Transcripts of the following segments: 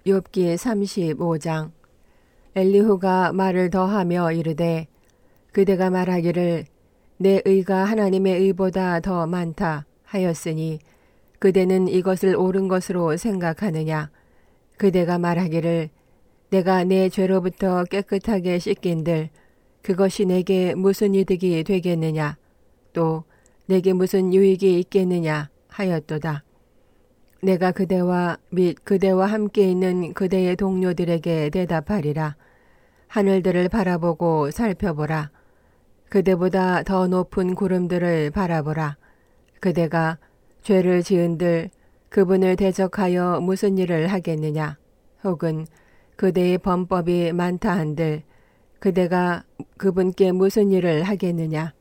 욥기 35장. 엘리후가 말을 더하며 이르되 그대가 말하기를 내 의가 하나님의 의보다 더 많다 하였으니 그대는 이것을 옳은 것으로 생각하느냐. 그대가 말하기를 내가 내 죄로부터 깨끗하게 씻긴들 그것이 내게 무슨 이득이 되겠느냐. 또 내게 무슨 유익이 있겠느냐 하였도다. 내가 그대와 및 그대와 함께 있는 그대의 동료들에게 대답하리라. 하늘들을 바라보고 살펴보라. 그대보다 더 높은 구름들을 바라보라. 그대가 죄를 지은들 그분을 대적하여 무슨 일을 하겠느냐. 혹은 그대의 범법이 많다 한들 그대가 그분께 무슨 일을 하겠느냐.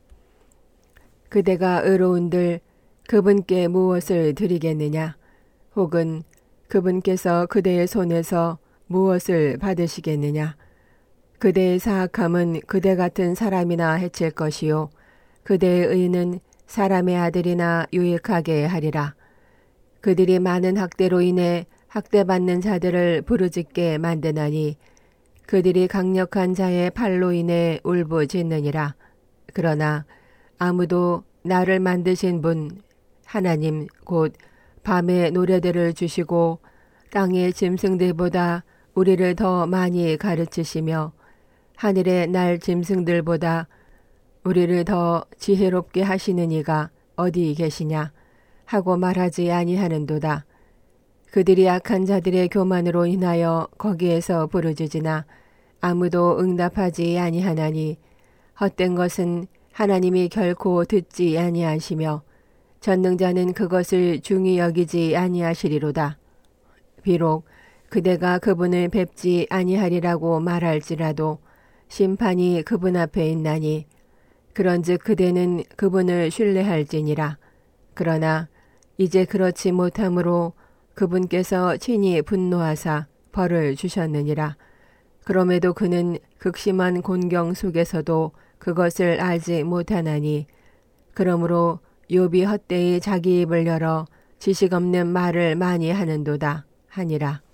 그대가 의로운들 그분께 무엇을 드리겠느냐. 혹은 그분께서 그대의 손에서 무엇을 받으시겠느냐. 그대의 사악함은 그대 같은 사람이나 해칠 것이요 그대의 의는 사람의 아들이나 유익하게 하리라. 그들이 많은 학대로 인해 학대받는 자들을 부르짖게 만드나니 그들이 강력한 자의 팔로 인해 울부짖느니라. 그러나 아무도 나를 만드신 분 하나님 곧 밤에 노래들을 주시고 땅의 짐승들보다 우리를 더 많이 가르치시며 하늘의 날 짐승들보다 우리를 더 지혜롭게 하시는 이가 어디 계시냐 하고 말하지 아니하는도다. 그들이 악한 자들의 교만으로 인하여 거기에서 부르짖으나 아무도 응답하지 아니하나니 헛된 것은 하나님이 결코 듣지 아니하시며 전능자는 그것을 중히 여기지 아니하시리로다. 비록 그대가 그분을 뵙지 아니하리라고 말할지라도 심판이 그분 앞에 있나니 그런즉 그대는 그분을 신뢰할지니라. 그러나 이제 그렇지 못하므로 그분께서 친히 분노하사 벌을 주셨느니라. 그럼에도 그는 극심한 곤경 속에서도 그것을 알지 못하나니 그러므로 욥이 헛되이 자기 입을 열어 지식 없는 말을 많이 하는도다 하니라.